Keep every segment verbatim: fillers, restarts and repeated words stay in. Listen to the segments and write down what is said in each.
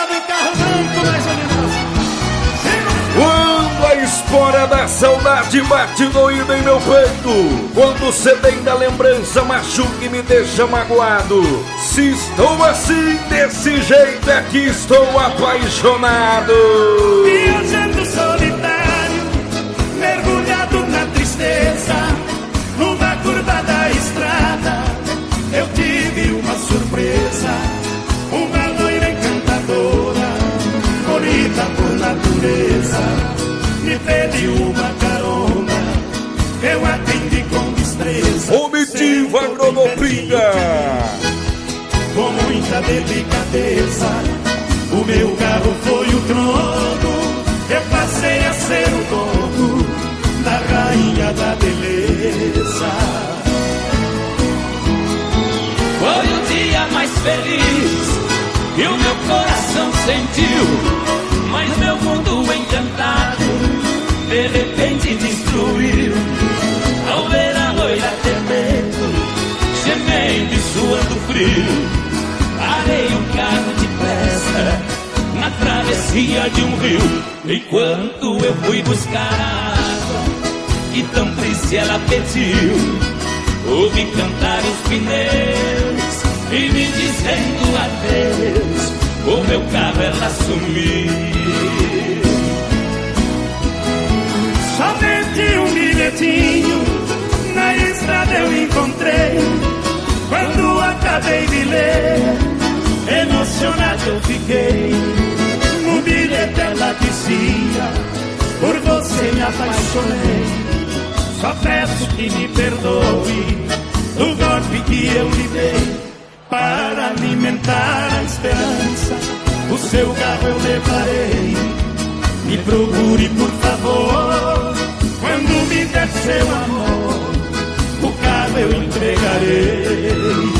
do carro branco, mais ou menos. Quando a espora da saudade bate doída em meu peito, quando o sedem da lembrança machuca e me deixa magoado, se estou assim, desse jeito é que estou apaixonado. Viajando solitário, mergulhado na tristeza, numa curva da estrada, eu tive uma surpresa. Uma loira encantadora, bonita por natureza, me pediu uma carona, eu atendi com destreza. Comitiva Agronopinga, com muita delicadeza, o meu carro foi o trono, eu passei a ser o dono da rainha da beleza. Foi o dia mais feliz que o meu coração sentiu, mas meu mundo encantado de repente destruiu. Ao ver a loira temendo, gemendo e suando frio, parei o carro depressa na travessia de um rio. Enquanto eu fui buscar a água que tão triste ela pediu, ouvi cantar os pneus e me dizendo adeus, o meu carro ela sumiu. Somente um bilhetinho na estrada eu encontrei, quando acabei de ler, emocionado eu fiquei. No bilhete ela dizia, por você me apaixonei, só peço que me perdoe do golpe que eu lhe dei. Para alimentar a esperança, o seu carro eu levarei. Me procure por favor, quando me der seu amor, o carro eu entregarei.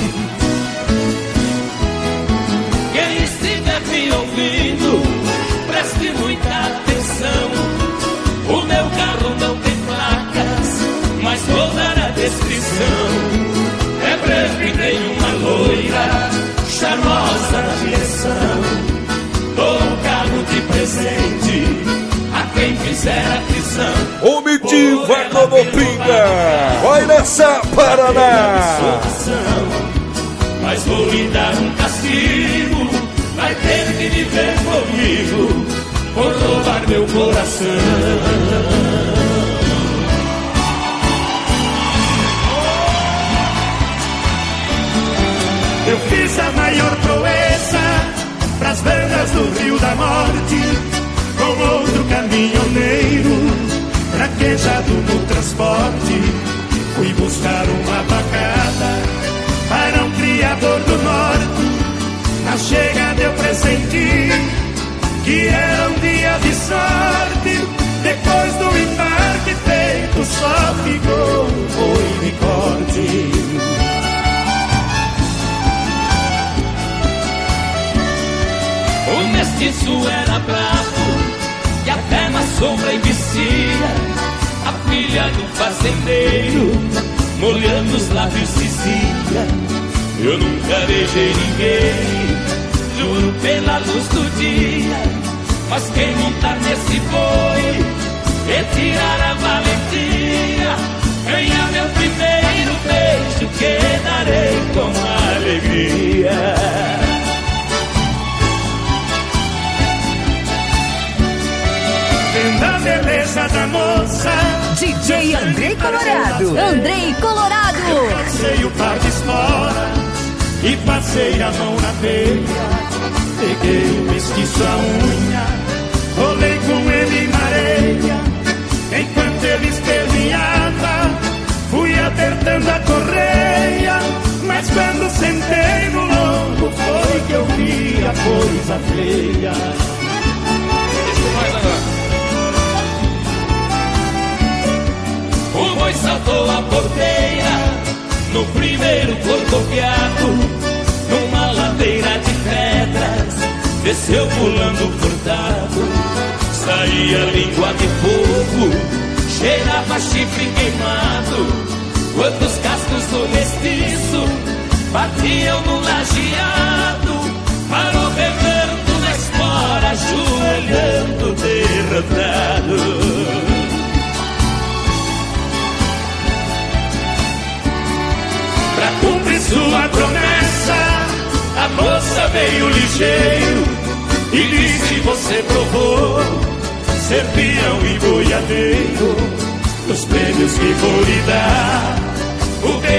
Quem estiver me ouvindo, preste muita atenção. O meu carro não tem placas, mas vou dar a descrição. É branco e tem uma loira charmosa na direção. Dou um carro de presente a quem fizer a prisão. Comitiva Agronopinga, vai nessa Paraná. Mas vou lhe dar um castigo, vai ter que viver comigo por roubar meu coração. Eu fiz a maior proeza pras bandas do Rio da Morte, com outro caminhoneiro traquejado no transporte. Fui buscar uma vacada para um criador do norte. Na chegada eu pressenti que era um dia de sorte. Depois do embarque feito, só ficou um boi de corte. O mestiço era bravo e até na sombra investia. A filha do fazendeiro molhando os lábios dizia: eu nunca beijei ninguém, juro pela luz do dia. Mas quem montar nesse boi e tirar a valentia, ganha meu primeiro beijo que darei com alegria. Da beleza da moça, D J Andrei Colorado. Andrei Colorado. Eu passei o par de espora e passei a mão na veia. Peguei o mestiço a unha, rolei com ele na areia. Enquanto ele esperneava, fui apertando a correia. Mas quando sentei no lombo, foi que eu vi a coisa feia. Isso mais agora. O boi saltou a porteira no primeiro corcoviado, numa ladeira de pedras, desceu pulando furtado. Saía língua de fogo, cheirava chifre queimado, quando os cascos do mestiço batiam no lajeado. Para o reverto da espora sua promessa, a moça veio ligeiro e disse você provou ser peão e boiadeiro. Os prêmios que vou lhe dar, o beijo